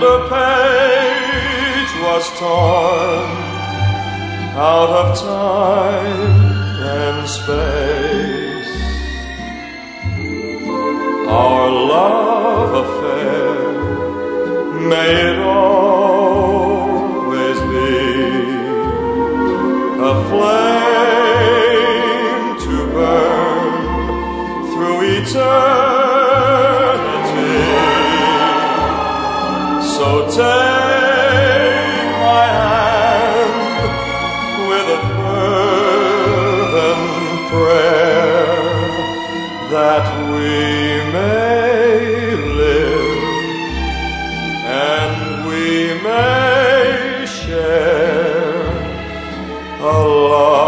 the page was torn out of time and space. Our love affair, may it always be a flame to burn through eternity. So take my hand with a fervent prayer that we may live and we may share a life